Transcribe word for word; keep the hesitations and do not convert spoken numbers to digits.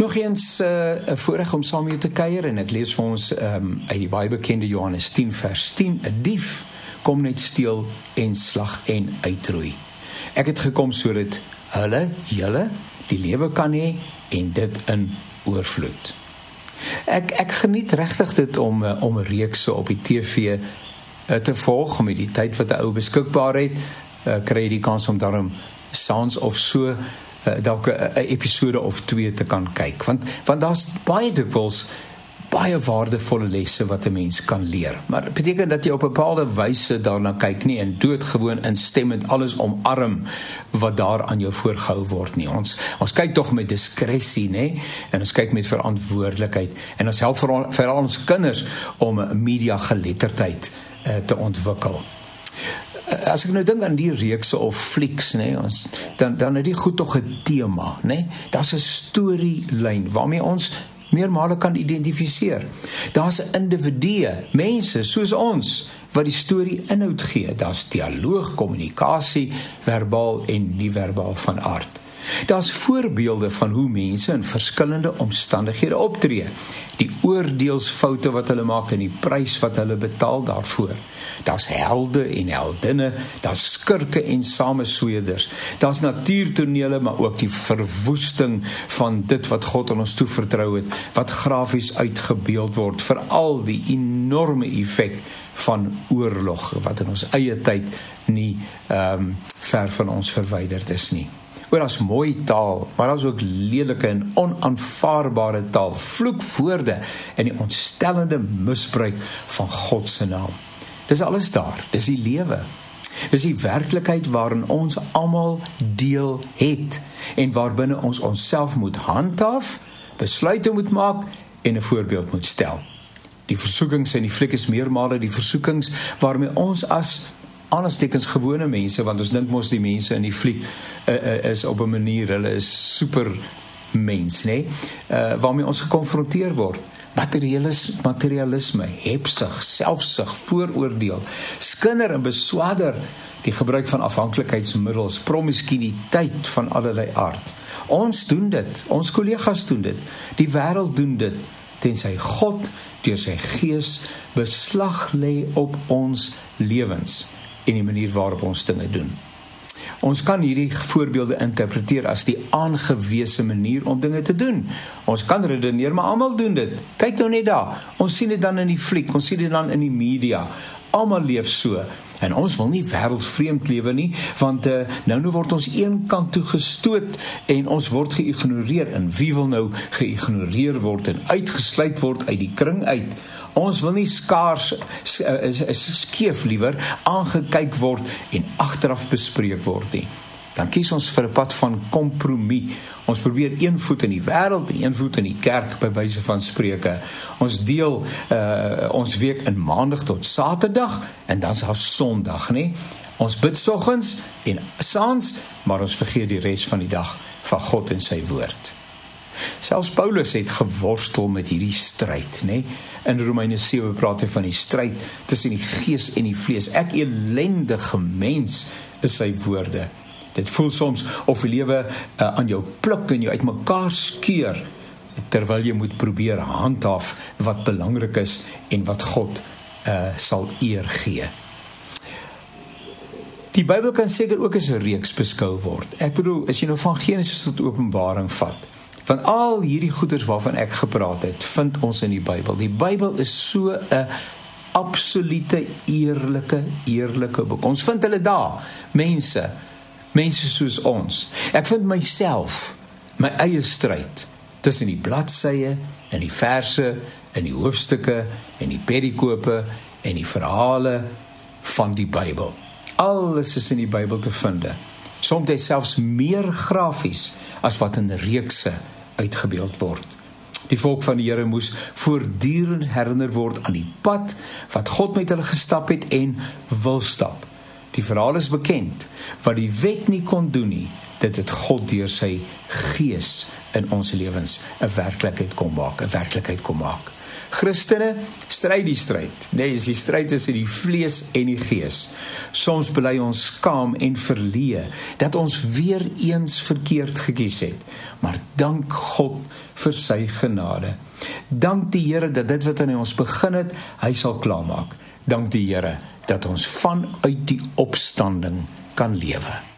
Nog eens 'n uh, voorreg om saam met jou te kuier en ek lees vir ons um, uit die baie bekende Johannes tien vers tien, 'n dief kom net steel en slag en uitroei. Ek het gekom sodat hulle, julle, die lewe kan hê en dit in oorvloed. Ek, ek geniet regtig dit om, uh, om reekse op die T V uh, te volg, met die tyd wat 'n ou beskikbaar het, uh, kry jy die kans om daarom saans of so Uh, dalk 'n episode of twee te kan kyk, want, want daar's baie dikwels baie waardevolle lesse wat 'n mens kan leer, maar dit beteken dat jy op 'n bepaalde wyse daarna kyk nie en doodgewoon instemmend alles omarm wat daar aan jou voorgehou word nie. Ons, ons kyk tog met diskresie, nee, en ons kyk met verantwoordelikheid en ons help vir, vir al ons kinders om media geletterdheid uh, te ontwikkel. As ek nou dink aan die reekse of flieks, nee, ons, dan, dan het die goed toch 'n tema, nee? Daar's 'n storielyn waarmee ons meermale kan identifiseer. Daar's 'n individue, mense soos ons, wat die storie inhoud gee. Daar's dialoog, kommunikasie, verbaal en nie-verbaal van aard. Daar's voorbeelde van hoe mense in verskillende omstandighede optree, die oordeelsfoute wat hulle maak en die prys wat hulle betaal daarvoor. Daar's helde en heldinne, daar's skurke en samesweerders, daar's natuurtonele, maar ook die verwoesting van dit wat God aan ons toevertrou het, wat grafies uitgebeeld word, veral die enorme effek van oorlog, wat in ons eie tyd nie um, ver van ons verwyderd is nie. Oor as mooi taal, maar as ook lelike en onaanvaarbare taal, vloekwoorde en die ontstellende misbruik van God se naam. Dis alles daar, dis die lewe. Dis die werklikheid waarin ons almal deel het en waarbinne ons onsself moet handhaaf, besluite moet maak en 'n voorbeeld moet stel. Die versoekings in die fliek is meermale die versoekings waarmee ons as aanstekens gewone mense, want ons dink mos die mense in die fliek uh, uh, is op 'n manier, hulle is super mens, nee? Uh, waarmee ons gekonfronteer word. Materialis, materialisme, hebsug, selfsug, vooroordeel, skinder en beswadder, die gebruik van afhanklikheidsmiddels, promiskuïteit van allerlei aard. Ons doen dit, ons kollegas doen dit, die wêreld doen dit, tensy God deur sy gees beslag lê op ons lewens en die manier waarop ons dinge doen. Ons kan hierdie voorbeelde interpreteer as die aangewese manier om dinge te doen. Ons kan redeneer, maar almal doen dit. Kyk nou net daar, ons sien dit dan in die fliek, ons sien dit dan in die media. Almal leef so, en ons wil nie wêreldvreemd lewe nie, want uh, nou nou word ons een kant toe gestoot, en ons word geïgnoreer, en wie wil nou geïgnoreer word, en uitgesluit word uit die kring uit? Ons wil nie skaars, skeef liewer, aangekyk word en agteraf bespreek word nie. Dan kies ons vir 'n pad van kompromie. Ons probeer een voet in die wêreld en een voet in die kerk, by wyse van spreuke. Ons deel uh, ons week in maandag tot saterdag en dan is daar sondag, nee? Ons bid soggens en saans, maar ons vergeet die res van die dag van God en sy woord. Selfs Paulus het geworstel met hierdie stryd, nee? In Romeine sewe praat hy van die stryd tussen die gees en die vlees. Ek elendige mens is sy woorde. Dit voel soms of die lewe uh, aan jou pluk en jou uitmekaar skeur, terwyl jy moet probeer handhaaf wat belangrik is en wat God uh, sal eer gee. Die Bybel kan seker ook as 'n reeks beskou word. Ek bedoel, as jy nou van Genesis tot Openbaring vat, van al hierdie goeders waarvan ek gepraat het, vind ons in die Bybel. Die Bybel is so 'n absolute eerlike, eerlike boek. Ons vind hulle daar, mense, mense soos ons. Ek vind myself, my eie stryd, tussen die bladsye, en die verse, en die hoofstukke, en die perikope, en die verhale van die Bybel. Alles is in die Bybel te vind. Soms selfs meer grafies as wat in reekse uitgebeeld word. Die volk van die Here moes voortdurend herinner word aan die pad wat God met hulle gestap het en wil stap. Die verhaal is bekend, wat die wet nie kon doen nie, dit het God deur sy gees in ons lewens 'n werklikheid kom maak, 'n werklikheid kom maak. Christene stryd die stryd. Nee, is die stryd tussen die vlees en die gees. Soms bely ons skaam en verleë dat ons weer eens verkeerd gekies het. Maar dank God vir sy genade. Dank die Here dat dit wat in ons begin het, hy sal klaarmaak. Dank die Here dat ons vanuit die opstanding kan lewe.